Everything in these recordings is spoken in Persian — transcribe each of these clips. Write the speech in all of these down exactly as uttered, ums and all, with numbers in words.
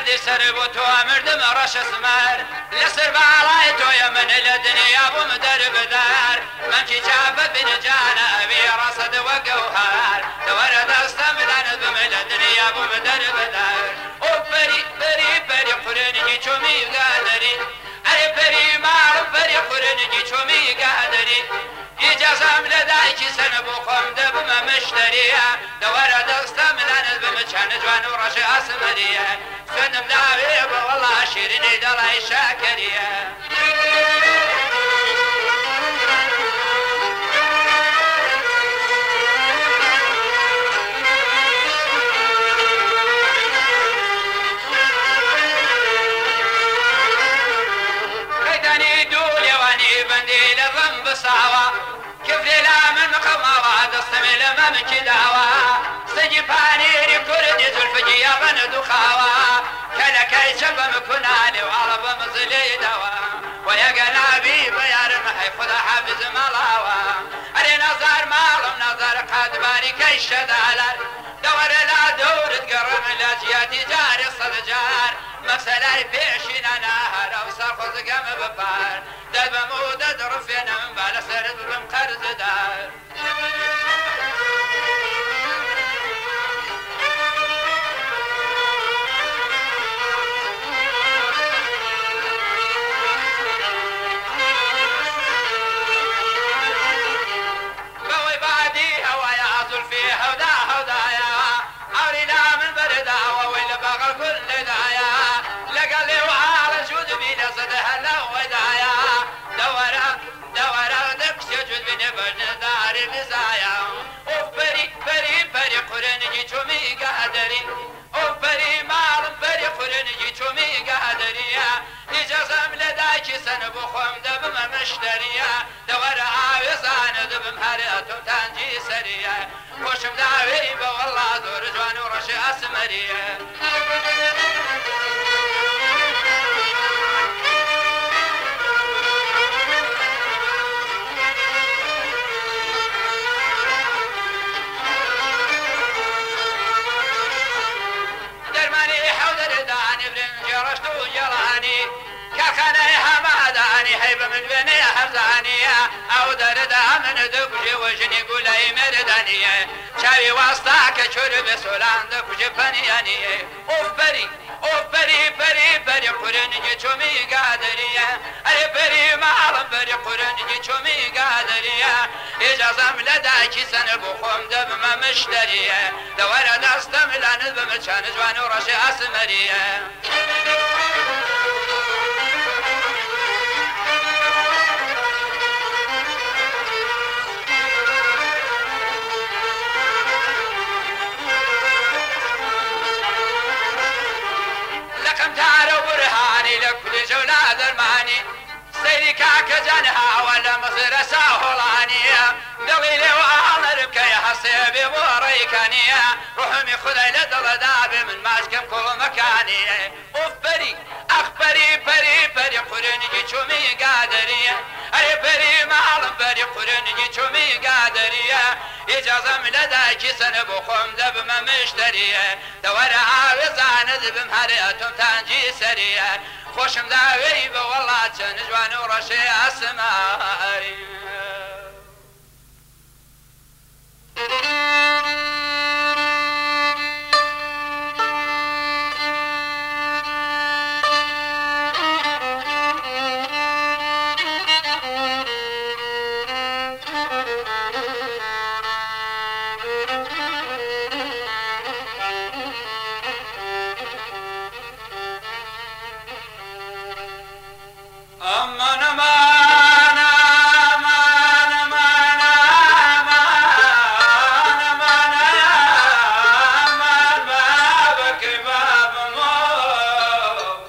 دردی سر بو تو مردم راش سمر لسر بالای توی من لدنیا بوم در بدر من کی جاب بن جانا ابي رصد وقوهر دور دستم لان بم لدنیا بوم در بدر او بری بری بری قرنی چومی قادری ای بری مال بری قرنی چومی قادری اجازم لدای کی سن بو قوم دبم مشتریه دور دستم لان بم چن جوان راش اسمریه سنم داوي والله شيرين دلاي شاكريه خيداني دولي واني بندي للذنب صعوة كيف لا من مقوى دستمي لما من كداوة سجي بانيري كردي زلفجي يا بند خاوة كلكي شبم كناني وعرب مزلي دوا ويا قلبي بيار محي خذ حافظ ملاوة أري نظر مالم نظر قد باري كي شدالر دور لا دور تقرب لا جياتي جاري صدجار مسألة بيشين أنا هلا وصار خذ قم ببار دد بمودة درفينا من بالا سرد بمقرز دار فيها ودا هدايا أورينا من بردا وويل بغل كل دايا لقلي وعلى جود بينا صدها لو ودايا دورا دورا دكش جود بينا برد داري بزايا اوف بري بري بري قرنجي چومي قادري اوف بري مال بري قرنجي چومي قادري اجازم لداكي سن بخوم دبم مشتريا دورا عاوزان دبم هرياتم تنجي سريا خوشم داوي والله دور جوان ورشي اسمريه درماني حوضر داني برنج رشتو جلاني كخني حماداني حيب من بني حرزانية او دردا من دكجي وجني قولي مردانية شاوي واسطاك شرب سولان دكجي بنيانية اوف بري اوف بري بري بري قرنجي چومي قادرية اري بري معلم بري قرنجي چومي قادرية اجازم لداكي سن بخوم دبم مشترية دور دستم لان بمچان جوان ورشي اسمرية لكل جولة درماني سيري كاك جنها ولا مصير ساهولانية دليلي وعلى ربكي حسيبي وريكانية روحمي خذي لدل دابي من ماسكم كل مكانية اوف بري اخ بري بري بري قرنجي چومي قادرية اي بري معلم بري قرنجي چومي قادرية اجازم لداكي سن بخوم دب ما مشترية دور عاوزان دبم هرياتم تنجي سرية خوشم داوي والله تنجوان ورشي اسماري أمان أمان أمان أمان أمان أمان أمان بابك باب موت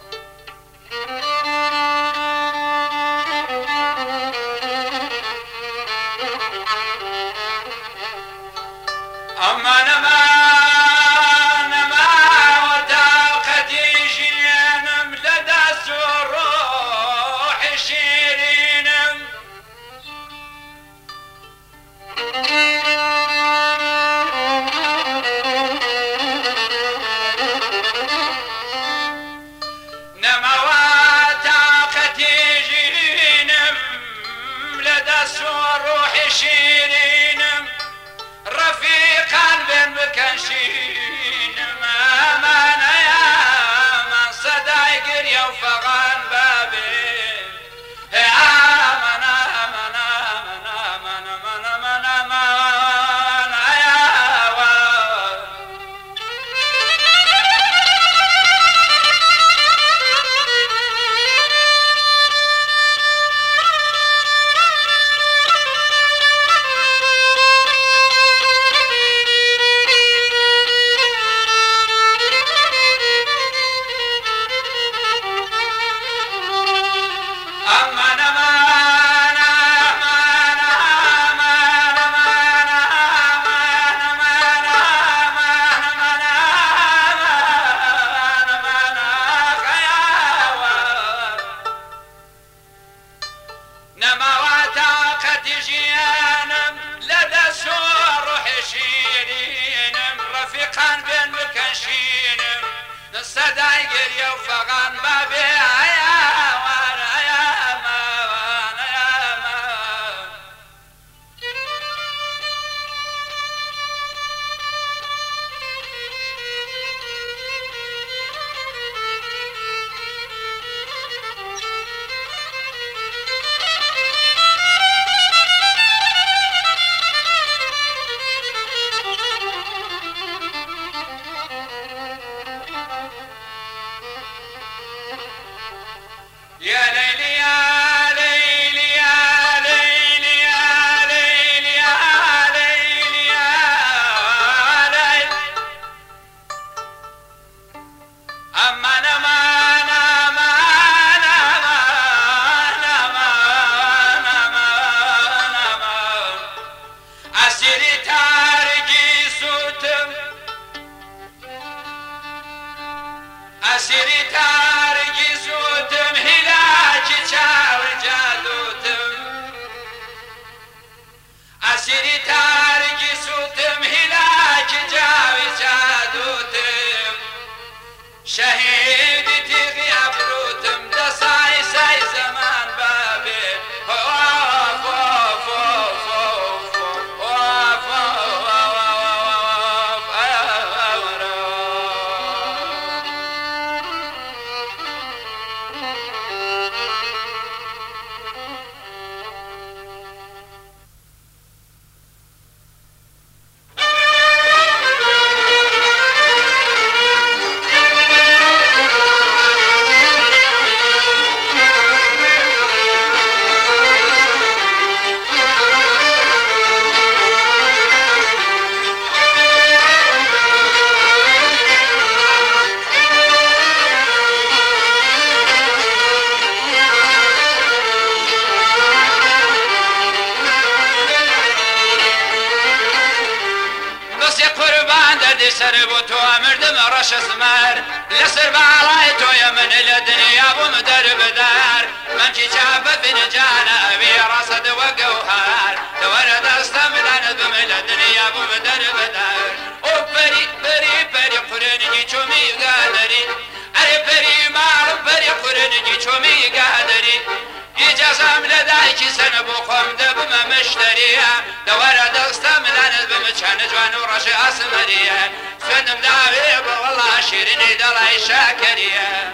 أمان أمان أمان وتاقتي شيئا ملدى السروح شيرين وفغان بابي آمن آمن آمن آمن آمن آمن آمن يا ولد أمن أمان أمان أمان أمان أمان أمان أمان أمان أمان يا ولد نما وطاقة جيانم لدى سور روح شيرينم رفيقا بين مكشينم الصدايق يوفقان بابي يا ولد يا مان يا مان يا ليلي يا ليلي يا ليلي يا ليلي يا ليلي يا ليلي أمان أمان أمان أمان أمان أمان أمان أسيري تارجي سوتم أسيري تارجي سوتم هلاكي شاور جادوتم أسيري تارجي سوتم هلاكي جاوي جادوتم شهيدي تغي أبروتم دساي ساي زمان بابي وف وف وف وف وف دردی سر بو تو مردم رش اسمر لسر بالای تو یا من الدنیا بوم در بدر من کی چاب بن جان ابي رصد وقوهر دور دستم لان بم الدنیا بوم در بدر او بری بری بری قرنی چومی قادری اری بری مال بری قرنی چومی قادری اجازم لدای کی سن بو خم دبم مشتریه دور دستم لان بم چن جوان و رش اسمریه سنم داوی والله شیرینی دلای شاکریه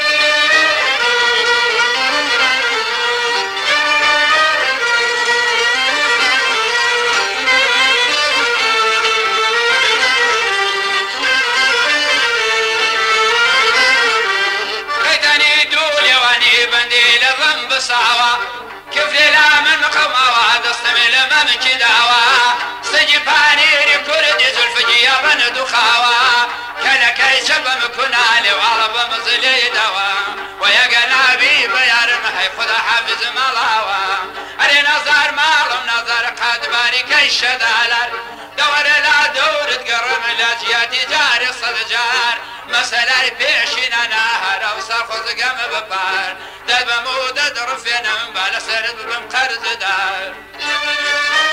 خيتني دولي واني بندي للرم بصعوة كيف لا من قموة دستمي لما من كداوة سجفاني ركردي زلفجي يا بن دخاوة كلكي شبم كنالي وعرب مزلي دوا ويا قلبي بيار محي خدا حافظ ملاوة اري نظر مالم نظر قد باري الشدالر دور لا دور تقرم لاجياتي جاري صدجار مسألة بيشينا نهر وصار خذ قم ببار دب مودد رفينا من بالسرد بمقرز دار